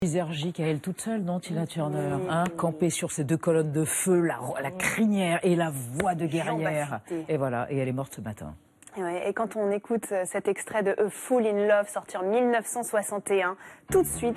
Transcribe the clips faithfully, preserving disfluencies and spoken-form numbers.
Énergique à elle toute seule, non, Tina Turner, hein, campée sur ces deux colonnes de feu, la, la crinière et la voix de guerrière. Et voilà, et elle est morte ce matin. Et, ouais, et quand on écoute cet extrait de A Fool in Love, sorti en mille neuf cent soixante et un, tout de suite,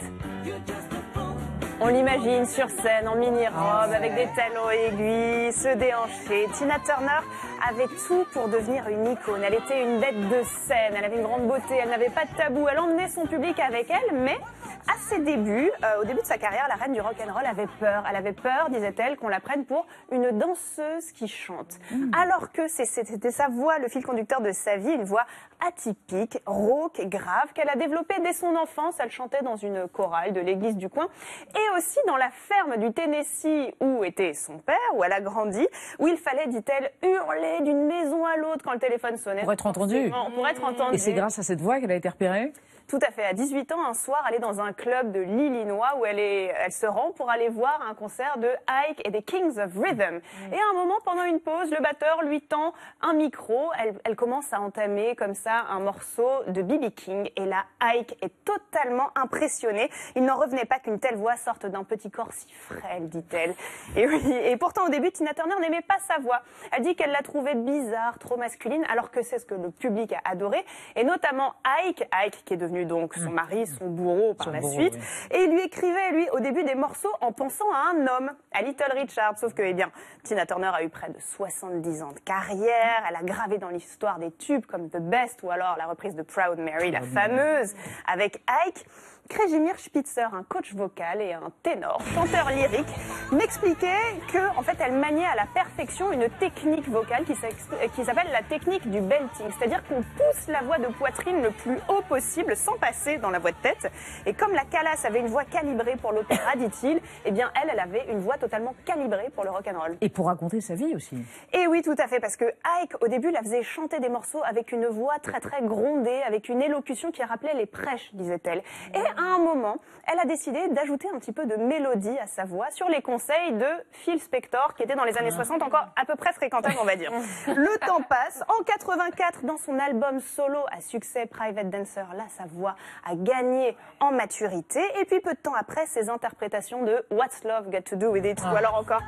on l'imagine sur scène, en mini-robe, avec des talons aiguilles, se déhancher. Tina Turner avait tout pour devenir une icône. Elle était une bête de scène, elle avait une grande beauté, elle n'avait pas de tabou. Elle emmenait son public avec elle, mais à ses débuts, euh, au début de sa carrière, la reine du rock'n'roll avait peur. Elle avait peur, disait-elle, qu'on la prenne pour une danseuse qui chante. Mmh. Alors que c'était sa voix, le fil conducteur de sa vie, une voix atypique, rauque, grave, qu'elle a développée dès son enfance. Elle chantait dans une chorale de l'église du coin et aussi dans la ferme du Tennessee où était son père, où elle a grandi, où il fallait, dit-elle, hurler d'une maison à l'autre quand le téléphone sonnait. Pour être entendue. Pour être entendue. Et c'est grâce à cette voix qu'elle a été repérée ? Tout à fait. À dix-huit ans, un soir, elle est dans un club de l'Illinois où elle, est, elle se rend pour aller voir un concert de Ike et des Kings of Rhythm. Mmh. Et à un moment, pendant une pause, le batteur lui tend un micro. Elle, elle commence à entamer comme ça un morceau de B B King. Et là, Ike est totalement impressionné. Il n'en revenait pas qu'une telle voix sorte d'un petit corps si frêle, dit-elle. Et oui. Et pourtant, au début, Tina Turner n'aimait pas sa voix. Elle dit qu'elle la trouvait bizarre, trop masculine, alors que c'est ce que le public a adoré. Et notamment Ike, Ike qui est devenu donc son mari, son bourreau par son la bourreau, suite. Oui. Et il lui écrivait, lui, au début des morceaux en pensant à un homme, à Little Richard. Sauf que, eh bien, Tina Turner a eu près de soixante-dix ans de carrière. Elle a gravé dans l'histoire des tubes comme The Best ou alors la reprise de Proud Mary, la fameuse, avec Ike. Krejimir Spitzer, un coach vocal et un ténor, chanteur lyrique, m'expliquait que, en fait, elle maniait à la perfection une technique vocale qui s'appelle la technique du belting. C'est-à-dire qu'on pousse la voix de poitrine le plus haut possible sans passer dans la voix de tête. Et comme la Callas avait une voix calibrée pour l'opéra, dit-il, eh bien, elle, elle avait une voix totalement calibrée pour le rock'n'roll. Et pour raconter sa vie aussi. Et oui, tout à fait, parce que Ike, au début, la faisait chanter des morceaux avec une voix très, très grondée, avec une élocution qui rappelait les prêches, disait-elle. Et à un moment, elle a décidé d'ajouter un petit peu de mélodie à sa voix sur les conseils de Phil Spector, qui était dans les années soixante encore à peu près fréquentable, on va dire. Le temps passe. En quatre-vingt-quatre, dans son album solo à succès Private Dancer, là, sa voix a gagné en maturité. Et puis, peu de temps après, ses interprétations de What's Love Got to Do With It, ou alors encore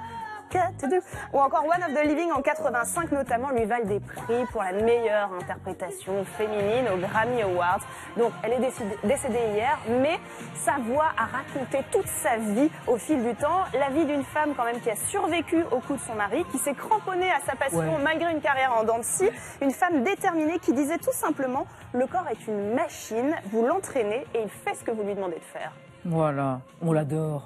ou encore One of the Living en quatre-vingt-cinq notamment lui valent des prix pour la meilleure interprétation féminine aux Grammy Awards. Donc elle est décédée, décédée hier, mais sa voix a raconté toute sa vie au fil du temps, la vie d'une femme quand même qui a survécu au coup de son mari, qui s'est cramponnée à sa passion ouais. malgré une carrière en dents de scie, une femme déterminée qui disait tout simplement le corps est une machine, vous l'entraînez et il fait ce que vous lui demandez de faire. Voilà, on l'adore.